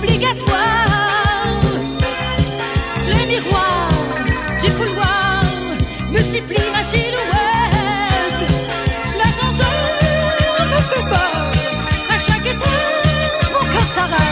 obligatoire. Les miroirs du couloir multiplient ma silhouette. L'ascenseur me fait peur. À chaque étage, mon cœur s'arrête.